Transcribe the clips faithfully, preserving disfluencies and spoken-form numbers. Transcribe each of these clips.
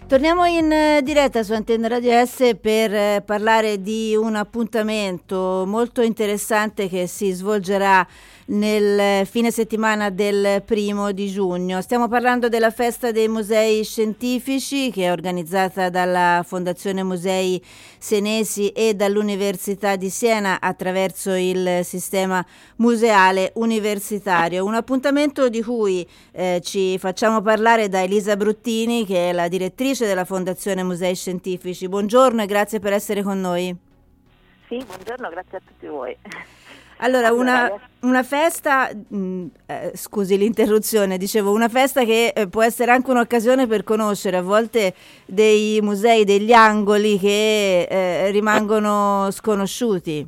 Torniamo in eh, diretta su Antenna Radio S per eh, parlare di un appuntamento molto interessante che si svolgerà nel fine settimana del primo di giugno. Stiamo parlando della Festa dei Musei Scientifici, che è organizzata dalla Fondazione Musei Senesi e dall'Università di Siena attraverso il sistema museale universitario. Un appuntamento di cui eh, ci facciamo parlare da Elisa Bruttini, che è la direttrice della Fondazione Musei Scientifici. Buongiorno e grazie per essere con noi. Sì, buongiorno, grazie a tutti voi. Allora, una, una festa, mh, eh, scusi l'interruzione, dicevo, una festa che eh, può essere anche un'occasione per conoscere a volte dei musei, degli angoli che eh, rimangono sconosciuti.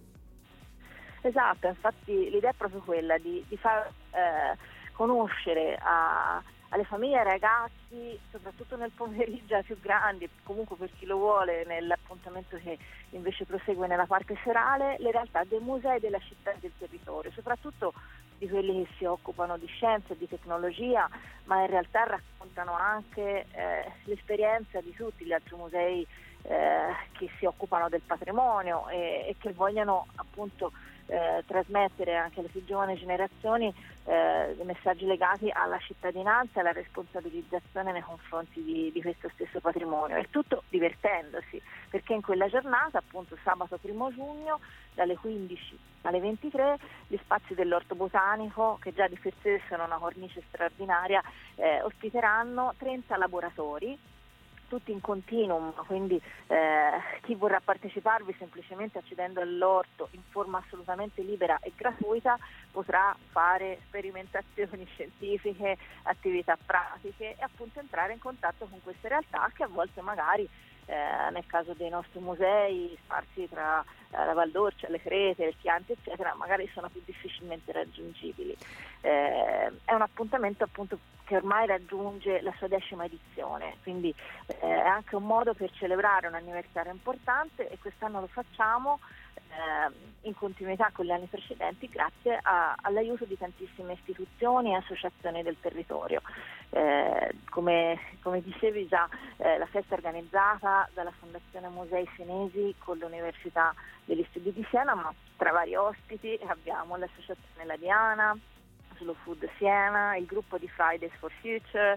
Esatto, infatti l'idea è proprio quella di, di far eh, conoscere a, alle famiglie e ai ragazzi, soprattutto nel pomeriggio ai più grandi, comunque per chi lo vuole nell'appuntamento che invece prosegue nella parte serale, le realtà dei musei della città e del territorio, soprattutto di quelli che si occupano di scienza e di tecnologia, ma in realtà raccontano anche eh, l'esperienza di tutti gli altri musei eh, che si occupano del patrimonio e, e che vogliono appunto Eh, trasmettere anche alle più giovani generazioni eh, messaggi legati alla cittadinanza e alla responsabilizzazione nei confronti di, di questo stesso patrimonio, e tutto divertendosi, perché in quella giornata, appunto sabato primo giugno, dalle quindici alle ventitré, gli spazi dell'Orto Botanico, che già di per sé sono una cornice straordinaria, eh, ospiteranno trenta laboratori, tutti in continuum, quindi eh, chi vorrà parteciparvi semplicemente accedendo all'orto in forma assolutamente libera e gratuita potrà fare sperimentazioni scientifiche, attività pratiche e appunto entrare in contatto con queste realtà che a volte magari eh, nel caso dei nostri musei sparsi tra eh, la Val d'Orcia, le Crete, il Chianti eccetera, magari sono più difficilmente raggiungibili. Eh, è un appuntamento appunto che ormai raggiunge la sua decima edizione, quindi eh, è anche un modo per celebrare un anniversario importante, e quest'anno lo facciamo eh, in continuità con gli anni precedenti grazie a, all'aiuto di tantissime istituzioni e associazioni del territorio. Eh, come, come dicevi già, eh, la festa è organizzata dalla Fondazione Musei Senesi con l'Università degli Studi di Siena, ma tra vari ospiti abbiamo l'Associazione La Diana, Slow Food Siena, il gruppo di Fridays for Future,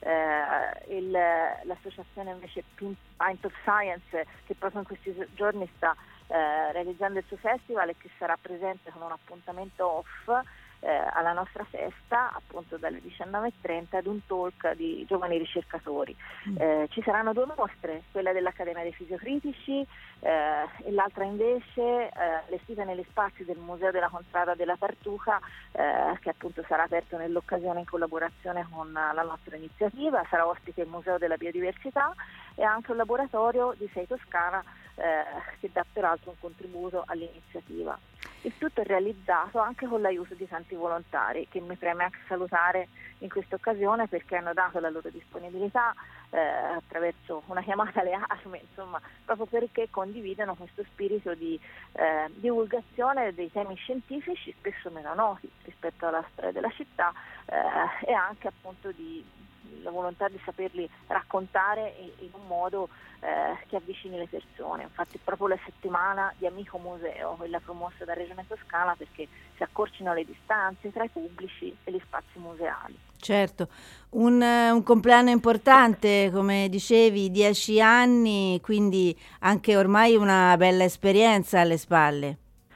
eh, il, l'associazione invece Pint of Science, che proprio in questi giorni sta eh, realizzando il suo festival e che sarà presente con un appuntamento off eh, alla nostra festa, appunto dalle diciannove e trenta, ad un talk di giovani ricercatori. Eh, ci saranno due mostre, quella dell'Accademia dei Fisiocritici eh, e l'altra invece eh, allestita negli spazi del Museo della Contrada della Tartuca, eh, che appunto sarà aperto nell'occasione in collaborazione con la nostra iniziativa. Sarà ospite il Museo della Biodiversità e anche un laboratorio di Sei Toscana eh, che dà peraltro un contributo all'iniziativa. Il tutto è realizzato anche con l'aiuto di tanti volontari, che mi preme anche salutare in questa occasione, perché hanno dato la loro disponibilità eh, attraverso una chiamata alle armi, insomma, proprio perché condividono questo spirito di eh, divulgazione dei temi scientifici spesso meno noti rispetto alla storia della città eh, e anche appunto di la volontà di saperli raccontare in un modo eh, che avvicini le persone. Infatti proprio la settimana di Amico Museo, quella promossa da Regione Toscana, perché si accorcino le distanze tra i pubblici e gli spazi museali. Certo, un, un compleanno importante, come dicevi, dieci anni, quindi anche ormai una bella esperienza alle spalle.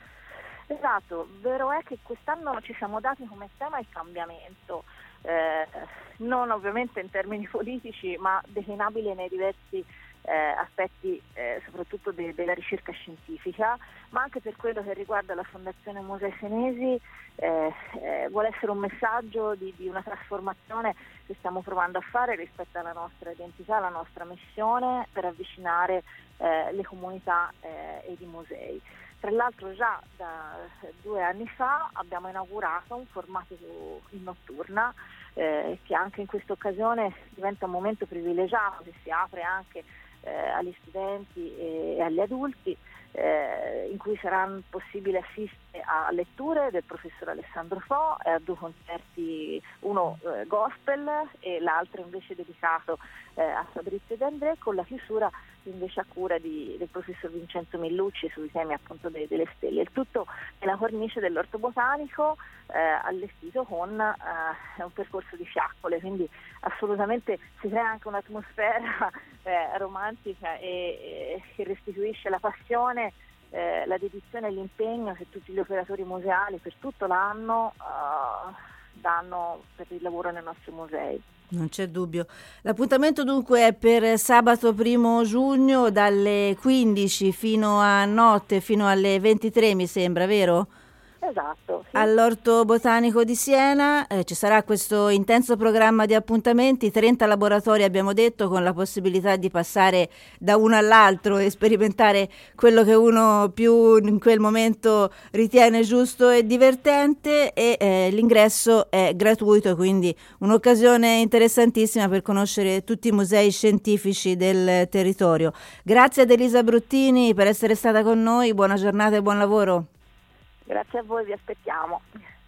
Esatto, vero è che quest'anno ci siamo dati come tema il cambiamento, eh, non ovviamente in termini politici, ma declinabile nei diversi eh, aspetti eh, soprattutto de- della ricerca scientifica, ma anche per quello che riguarda la Fondazione Musei Senesi, eh, eh, vuole essere un messaggio di, di una trasformazione che stiamo provando a fare rispetto alla nostra identità, alla nostra missione, per avvicinare eh, le comunità eh, ed i musei. Tra l'altro già da due anni fa abbiamo inaugurato un formato in notturna eh, che anche in questa occasione diventa un momento privilegiato, che si apre anche eh, agli studenti e agli adulti, eh, in cui sarà possibile assistere a letture del professor Alessandro Fo e a due concerti, uno eh, gospel e l'altro invece dedicato eh, a Fabrizio De André, con la chiusura invece a cura di, del professor Vincenzo Millucci sui temi appunto de, delle stelle. Il tutto nella cornice dell'Orto Botanico eh, allestito con eh, un percorso di fiaccole, quindi assolutamente si crea anche un'atmosfera eh, romantica e, e che restituisce la passione, eh, la dedizione e l'impegno che tutti gli operatori museali per tutto l'anno eh, danno per il lavoro nei nostri musei. Non c'è dubbio. L'appuntamento dunque è per sabato primo giugno dalle quindici fino a notte, fino alle ventitré mi sembra, vero? Esatto. Sì. All'Orto Botanico di Siena eh, ci sarà questo intenso programma di appuntamenti, trenta laboratori abbiamo detto, con la possibilità di passare da uno all'altro e sperimentare quello che uno più in quel momento ritiene giusto e divertente, e eh, l'ingresso è gratuito, quindi un'occasione interessantissima per conoscere tutti i musei scientifici del territorio. Grazie ad Elisa Bruttini per essere stata con noi, buona giornata e buon lavoro. Grazie a voi, vi aspettiamo.